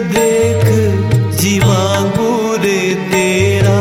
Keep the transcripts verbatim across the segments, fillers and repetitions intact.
देख जीवा गुर तेरा,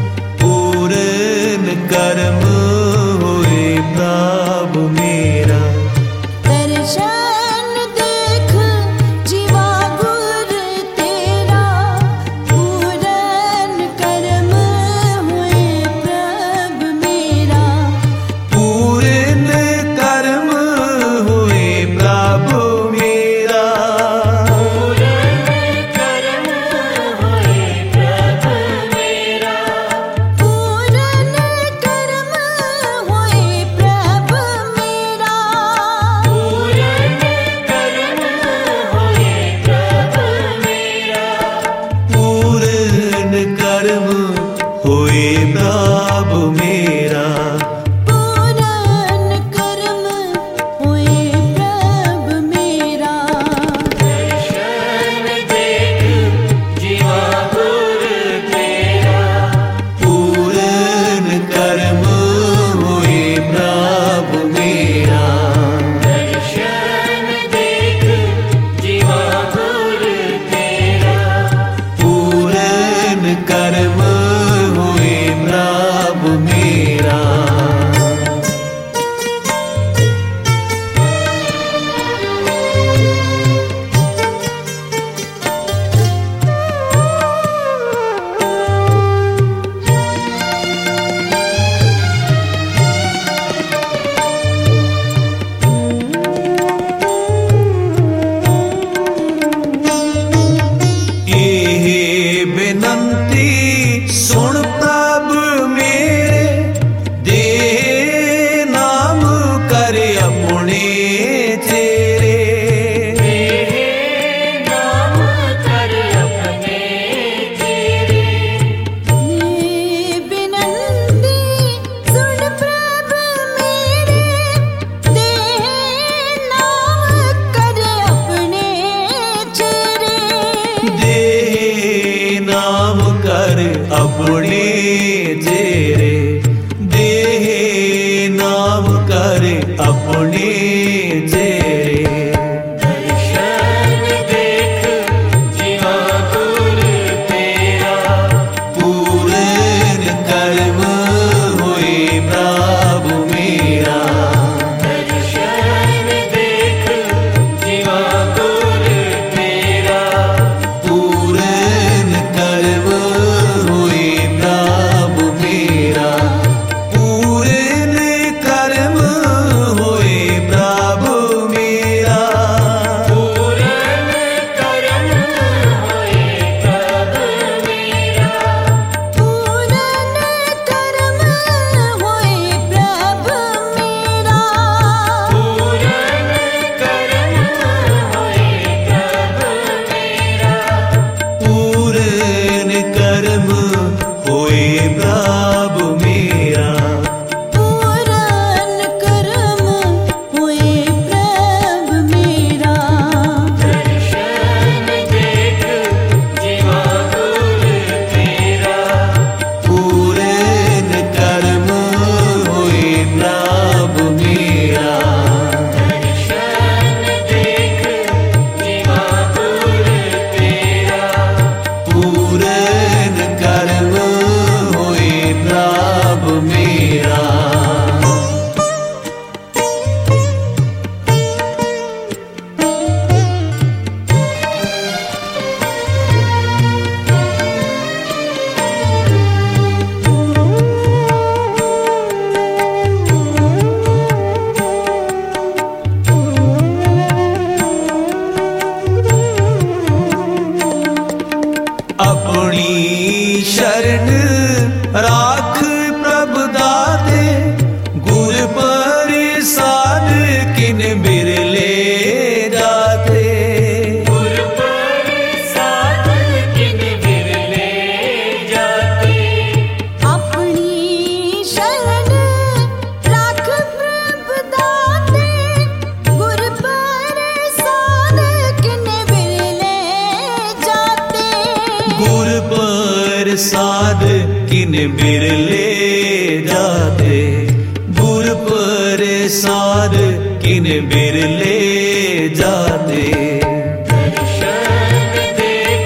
पूरन कर्म होए प्रभु मेरा। दर्शन देख जीवा गुर तेरा, पूरन कर्म हुए प्रभु मेरा। पूरन कर्म हुए प्रभु मेरा। पूरन कर्म हुए प्रभु मेरा। पूरन कर्म हुए प्रभु मेरा। पूरन कर्म हुए प्रभु मेरा। दर्शन देख जीवा गुर तेरा, पूरन कर्म हुए प्रभु मेरा। बेनंती सुन प्रभु मेरे, दे नाम कर अपने तेरे। नाम कर अपने तेरे। बिनती सुन प्रभु मेरे, दे नाम कर अपने तेरे। दे नाम कर अपने तेरे। दे नाम कर अपने तेरे। दर्शन देख जीवा गुर तेरा, पूरन कर्म हुए प्रभु मेरा। दर्शन देख जीवा गुर तेरा। पूरन कर्म हुए प्रभु मेरा। पूरन कर्म हुए प्रभु मेरा। पूरन कर्म हुए प्रभु मेरा। पूरन कर्म हुए प्रभु मेरा। पूरन कर्म हुए प्रभु मेरा। पूरन कर्म हुए प्रभु मेरा। पूरन कर्म हुए प्रभु मेरा। दर्शन देख जीवा गुर तेरा, पूरन कर्म हुए प्रभु मेरा। दर्शन देख जीवा गुर तेरा। पूरन कर्म हुए प्रभु मेरा। अपनी शरण राख प्रभु दाते, गुर प्रसाद किन बिरले जाते। गुर प्रसाद किन बिरले जाते। अपनी शरण राख प्रभु दाते, गुर प्रसाद किन बिरले जाते। गुर प्रसाद किन बिरले जाते। गुर प्रसाद किन बिरले जाते। दर्शन देख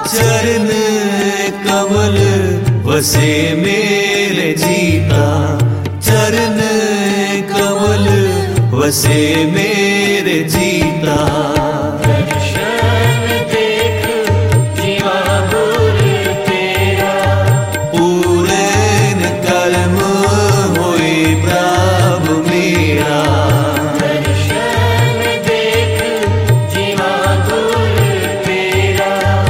चरण कमल बसे मेरे जीता, चरण कमल बसे मेरे जीता। दर्शन देख जीवा गुरु तेरा, पूरन कर्म होए प्रभु मेरा। दर्शन देख जीवा गुरु तेरा,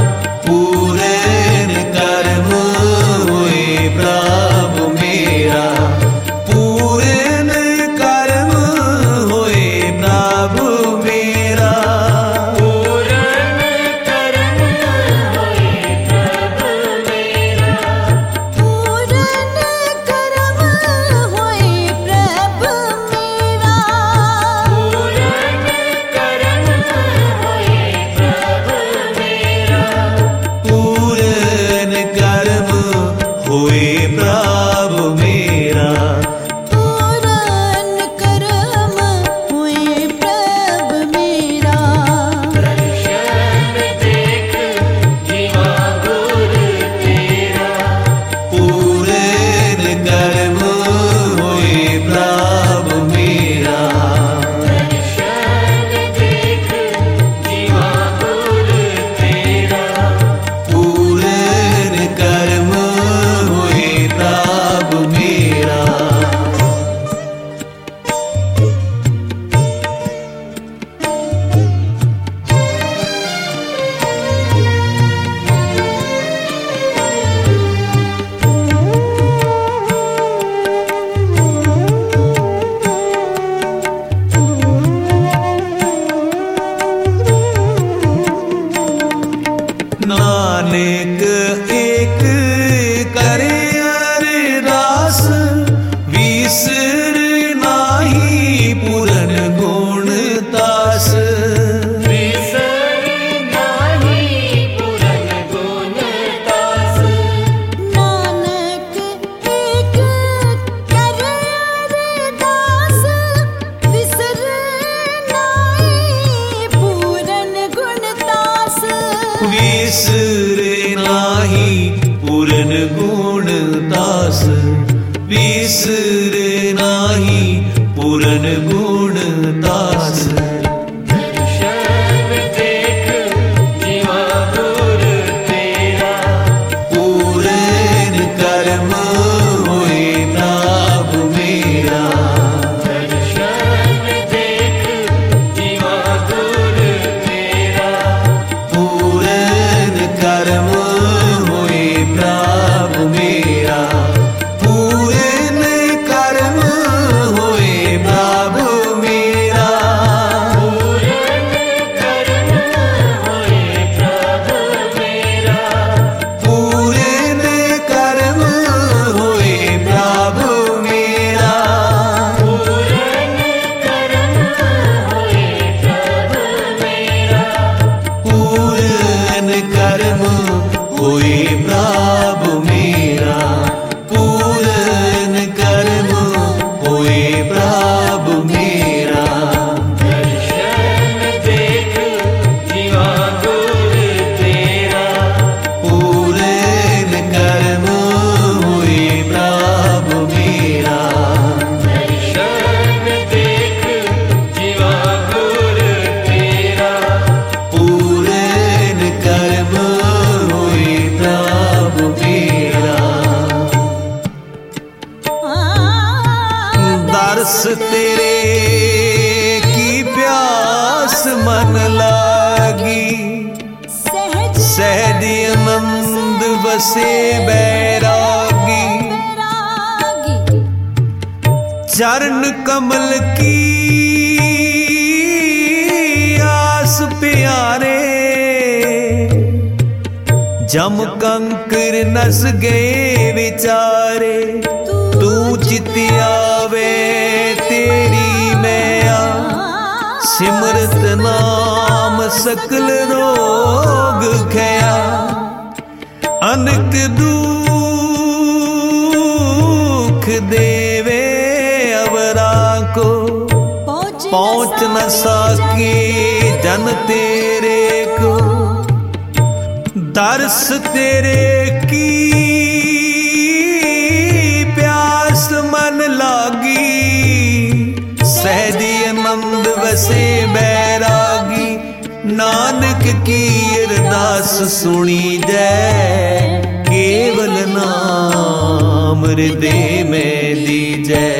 पूरन कर्म होए प्रभु मेरा। पूरन कर्म होए प्रभु मेरा। पूरन कर्म होए प्रभु मेरा, पूरन कर्म होए प्रभु मेरा, पूरन कर्म होए प्रभु मेरा, पूरन कर्म होए प्रभु मेरा। पूरन कर्म होए प्रभु मेरा। दर्शन देख जीवा गुरु तेरा, पूरन कर्म होए प्रभु मेरा। दर्शन देख जीवा गुरु तेरा, पूरन कर्म होए प्रभु मेरा। नानक एक करे अरदास, विसर नाही पूरन गुण तास। विसर नाही पूरन गुण तास। नानक एक करे अरदास, विसर नाही पूरन गुण तास। विसर नाही पूरन गुण तास। विसर नाही पूरन गुण तास। दर्शन देख जीवा गुरु तेरा, पूरन कर्म होए प्रभु मेरा। दर्शन देख जीवा गुरु तेरा, पूरन कर्म होए प्रभु मेरा। पूरन कर्म होए प्रभु मेरा। पूरन कर्म होए प्रभु मेरा, पूरन कर्म होए प्रभु मेरा। पूरन कर्म होए प्रभु मेरा, पूरन कर्म होए प्रभु मेरा। पूरन कर्म होए प्रभु मेरा। दर्शन देख जीवा गुरु तेरा, पूरन कर्म होए प्रभु मेरा। दर्शन देख जीवा गुरु तेरा, पूरन कर्म होए प्रभु मेरा। दर्श तेरे की प्यास मन लागी, सहज सहज आनंद बसे बैरागी। बैरागी। चरण कमल की आस प्यारे, जम कंकर नस गए विचारे। तू चित आवे तेरी मैया, सिमरत नाम सकल रोग खया। अनक दुख देवे अवरा को, पहुँच न सके जन तेरे को। तरस तेरे की प्यास मन लागी, सहदी आनंद वसे बैरागी। नानक की अरदास सुनी जय, केवल नाम हृदय में दीजै।